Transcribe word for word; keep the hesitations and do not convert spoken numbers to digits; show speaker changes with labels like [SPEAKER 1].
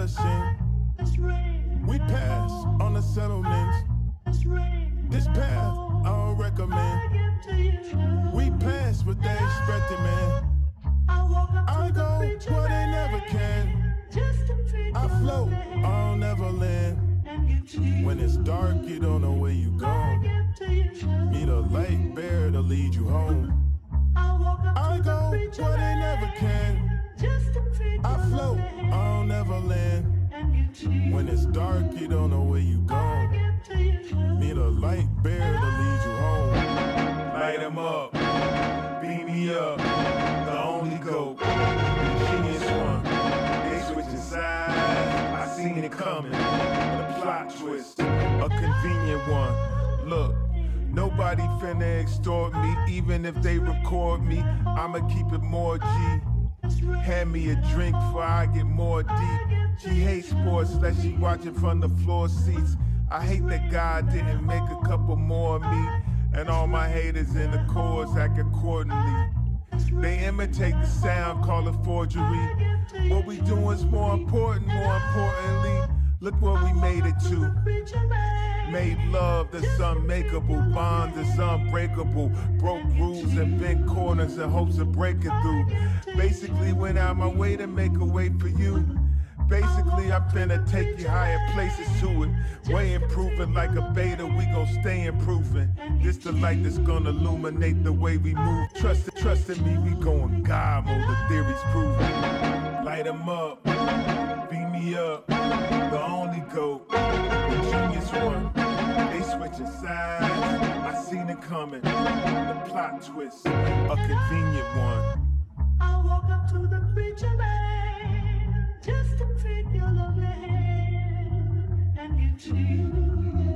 [SPEAKER 1] embellishing. We pass on the settlements. This path I don't recommend. We pass what they expected, man. I go where they never can. I float, I don't never land. When it's dark, you don't know where you go. Need a light bear to lead you home. I go where they never can. I float, I don't never land. When it's dark, you don't know where you go. Need a light bear to lead you home. Light 'em up, beam me up, the only goat, genius one. They switching sides, I seen it coming. The plot twist, a convenient one. Look, nobody finna extort me, even if they record me. I'ma keep it more G. Hand me a drink before I get more deep. She hates sports, like she watching from the floor seats. I hate that God didn't make a couple more of me. And all my haters in the chorus act accordingly. They imitate the sound, call it forgery. What we doing's more important, more importantly. Look what we made it to. Made love that's unmakeable, bonds that's unbreakable. Broke rules and bent corners in hopes of breaking through. Basically went out my way to make a way for you. Basically, I'm finna take you higher places to it. Way improving like a beta, we gon' stay improving. This the light that's gonna illuminate the way we move. Trust, trust in me, we going God mode, the theory's proven. Light 'em up, beam me up, the only goat, the genius one. They switching sides, I seen it coming. The plot twist, a convenient one.
[SPEAKER 2] I walk up to the preacher man just to pick your lovely hand and give to you.